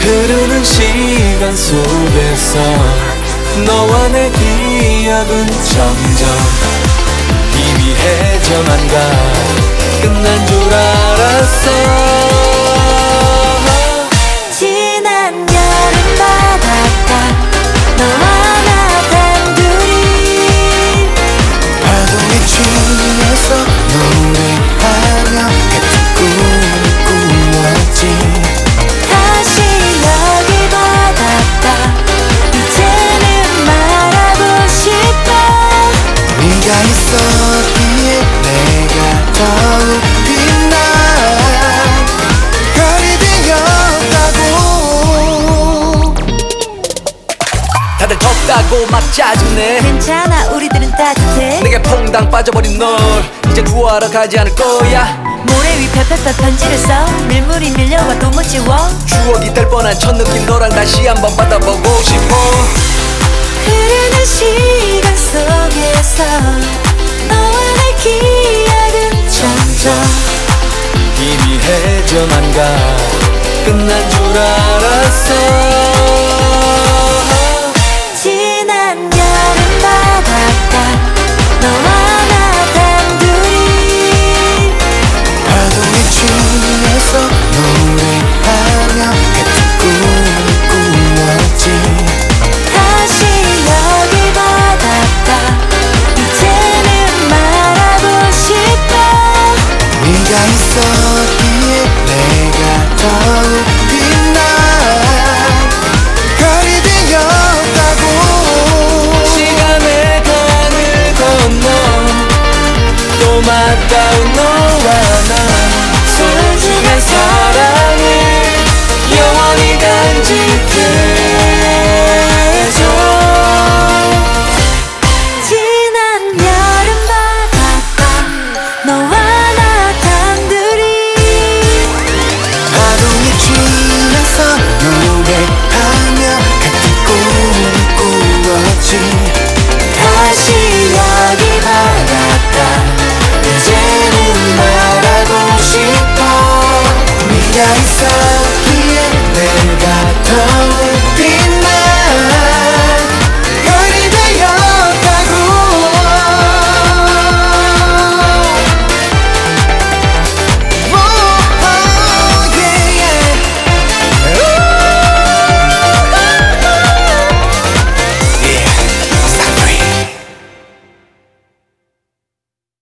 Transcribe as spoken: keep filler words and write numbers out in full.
흐르는 시간 속에서 너와 내 기억은 점점 희미해져만 가. 끝난 줄 알았어. 지난 여름 바닷가 너와 나 단둘이 파도에 춤에서 노래하며 같은 꿈을 꾸었지. 다시 여기 바닷가 이제는 말하고 싶어. 네가 있었기에 내가 더욱 빛나. 별이 되었다고. 다들 덥다고 막 짜증내. 괜찮아 우리들은 따뜻해. 내게 퐁당 빠져버린 널 이제 구하러 가지 않을 거야. 모래 위 펴펴펴 편지를 써. 밀물이 밀려와 또 못 지워. 추억이 될 뻔한 첫 느낌 너랑 다시 한번 받아보고 싶어. 흐르는 시간 속에서 너와 내 기억은 점점 희미해져만 가. 끝난 줄 알았어. 지난 여름 바닷가 너와 나 단둘이 파도에 춤에서 노래하며 같은 꿈을 꾸었지. 다시 여기 바닷가 이제는 말하고 싶어. 네가 있었기에 내가 더욱 빛나. 별이 되었다고. 시간의 강을 건너 또 맞닿은 너